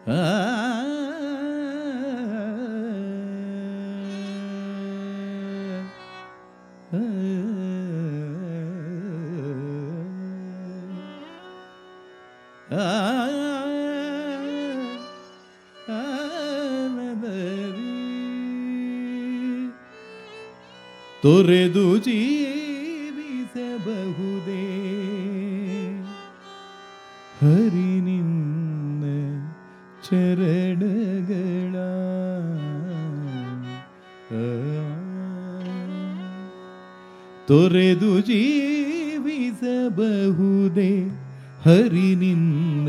ಆ ತೊರೆದು ಜೀವಿಸಬಹುದೇ ಹರಿ ನಿನ್ನ ಚರಣಗಳ ತೊರೆದು ಜೀವಿಸಬಹುದೇ ಹರಿ ನಿನ್ನ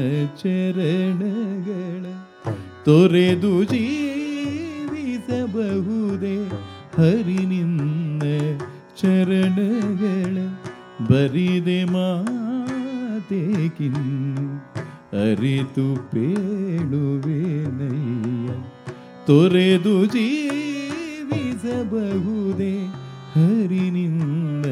ಚರಣಗಳ ತೊರೆದು ಜೀವಿಸಬಹುದೇ ಹರಿ ನಿನ್ನ ಚರಣಗಳ ಬರಿದೆ ಮಾತೇಕಿನ್ನು ಅರಿತು ಪೇಳುವೆನಯ್ಯ ತೊರೆದು ಜೀವಿಸಬಹುದೇ ಹರಿ ನಿನ್ನ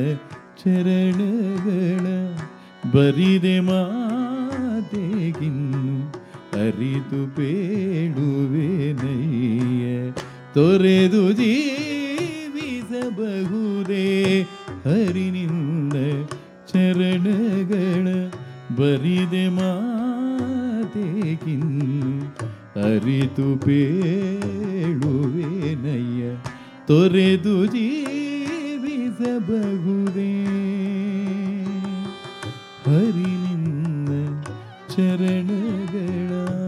ಚರಣಗಳ ಬರಿದೆ ಮಾತೇಗಿನ್ನು ಅರಿತು ಪೇಳುವೆನಯ್ಯ ತೊರೆದು ಜೀವಿಸಬಹುದೇ ಹರಿ ನಿನ್ನ ಚರಣಗಳ ಬರಿದೆ ಮಾತೇಗಿನ್ನು ಅರಿತು ಪೇಳುವೆನಯ್ಯ ತೊರೆದು ಜೀವಿಸಬಹುದೇ ಹರಿ ನಿನ್ನ ಚರಣಗಳ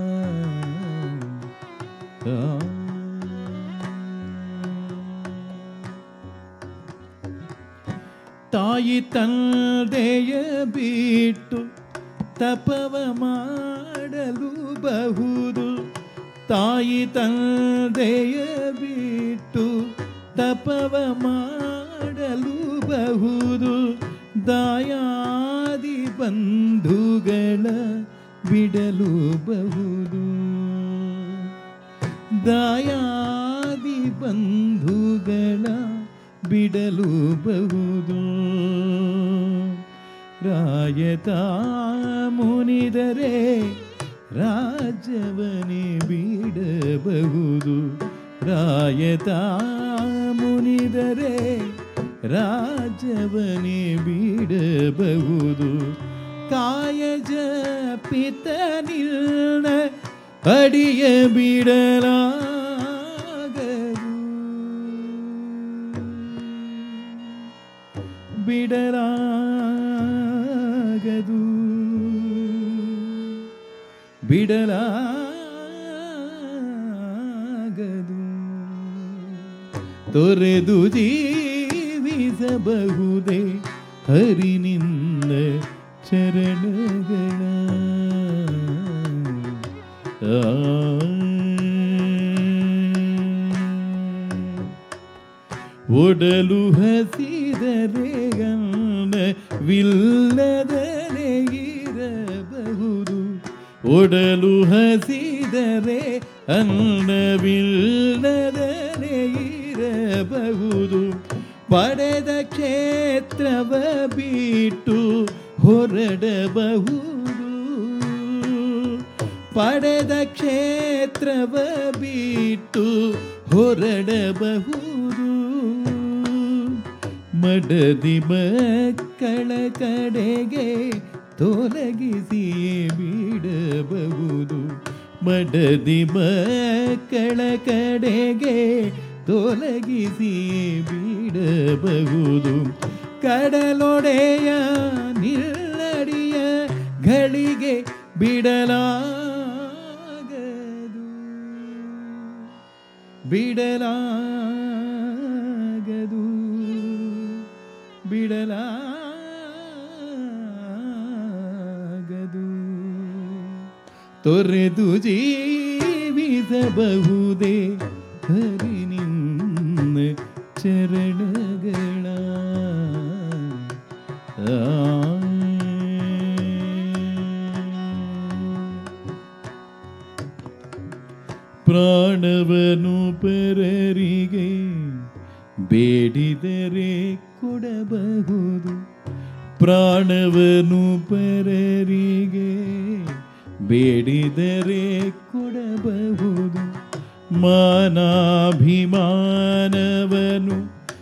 ತಾಯಿ ತಂದೆಯ ಬಿಟ್ಟು ತಪವ ಮಾಡಲು ಬಹುದು ತಾಯಿ ತಂದೆಯ ಬಿಟ್ಟು ತಪವ ಮಾಡಲು ಬಹುದು ದಾಯಾದಿ ಬಂಧುಗಳ ಬಿಡಲು ಬಹುದು ದಾಯಾದಿ ಬಂಧುಗಳ ಬಿಡಲು ಬಹುದು ರಾಯತ ಮುನಿದರೆ ರಾಜ್ಯವನೇ ಬಿಡಬಹುದು ರಾಯತ ಮುನಿದರೆ ರಾಜ್ಯವನೇ ಬಿಡಬಹುದು ಕಾಯಜ ಪಿತ ನಿಲ್ನ ಅಡಿಯ ಬಿಡಲಾಗದು ಬಿಡಲಾಗದು ಬಿಡಲಾಗದು ತೊರೆದು ಜೀವಿಸಬಹುದೇ ಹರಿ ನಿನ್ನ ಚರಣಗಳ ಒಡಲು ಹಸಿದರೆ ವಿಲ್ಲದರೆ ಇರಬಹುದು ಒಡಲು ಹಸಿದರೆ ಅನ್ನವಿಲ್ಲದರೆ ಇರಬಹುದು ಪಡೆದ ಕ್ಷೇತ್ರವ ಬಿಟ್ಟು ಹೊರಡಬಹುದು ಪಡೆದ ಕ್ಷೇತ್ರವ ಬಿಟ್ಟು ಹೊರಡಬಹುದು ಮಡದಿ ಮಕ್ಕಳ ಕಡೆಗೆ ತೊಲಗಿಸಿಯೇ ಬಿಡಬಹುದು ಮಡದಿ ಮಕ್ಕಳ ಕಡೆಗೆ ತೊಲಗಿಸಿಯೇ ಬಿಡಬಹುದು ಕಡಲೊಡೆಯ ನಿಲ್ಲಡಿಯ ಗಳಿಗೆ ಬಿಡಲಾಗದು ಬಿಡಲಾಗದು ಬಿಡಲಾಗದು ತೊರೆದು ಜೀವಿಸಬಹುದೇ ಹರಿ ನಿನ್ನ ಚರಣಗಳ ಪ್ರಾಣವನು ಪರರಿಗೆ ಬೇಡಿದರೆ ಕೊಡಬಹುದು ಪ್ರಾಣವನು ಪರರಿಗೆ ಬೇಡಿದರೆ ಕೊಡಬಹುದು. ಮಾನಾಭಿಮಾನವನು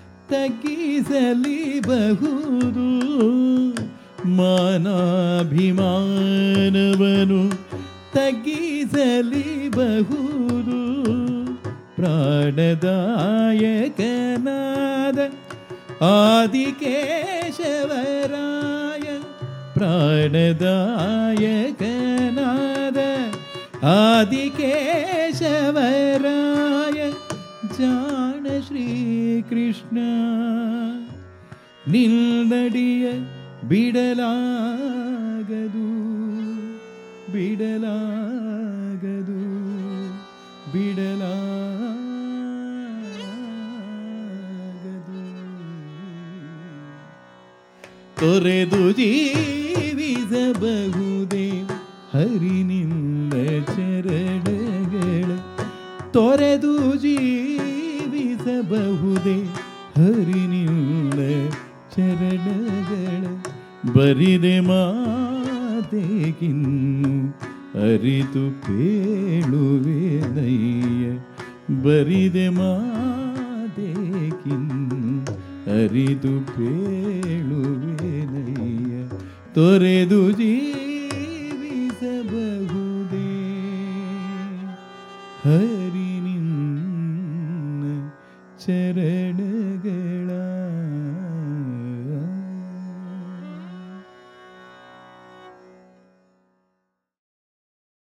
ತಗ್ಗಿಸಲಿಬಹುದು. ಮಾನಾಭಿಮಾನವನು ತಗ್ಗಿಸಲಿಬಹುದು. ಪ್ರಾಣದಾಯಕನಾದ ಆದಿಕೇಶವರಾಯ, ಪ್ರಾಣದಾಯಕನಾದ ಆದಿಕೇಶವರಾಯ ಜಾಣ ಶ್ರೀಕೃಷ್ಣ. ನಿನ್ನಡಿಯ ಬಿಡಲಾಗದು, ಬಿಡಲಾಗದು, ಬಿಡಲಾಗದು. ತೊರೆದು ಜೀವಿಸಬಹುದೇ ಹರಿನಿಂದ ಚರಣಗಳ, ತೊರೆದು ಜೀವಿಸಬಹುದೇ ಹರಿನಿಂದ ಚರಣಗಳ. ಬರಿದೆ ಮಾತೆಗಿನ್ನು ಅರಿತು ಕೇಳುವೆನಯ್ಯ, ಬರಿದೆ ಮಾತೆಗಿನ್ನು ಅರಿತು ಕೇಳುವೆನಯ್ಯ. ತೊರೆದು ಜೀವಿಸಬಹುದೇ ಹರಿನಿನ್ನ ಚರಣ